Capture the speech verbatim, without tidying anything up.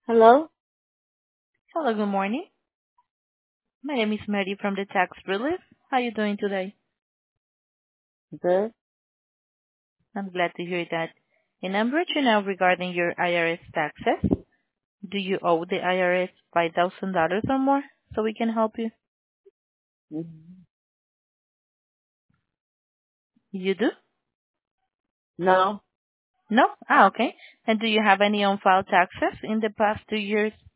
Hello? Hello, good morning. My name is Mary from the Tax Relief. How are you doing today? Good. I'm glad to hear that. And I'm reaching out regarding your I R S taxes. Do you owe the I R S five thousand dollars or more so we can help you? Mhm. You do? No. No? Ah, okay. And do you have any on-file taxes in the past two years?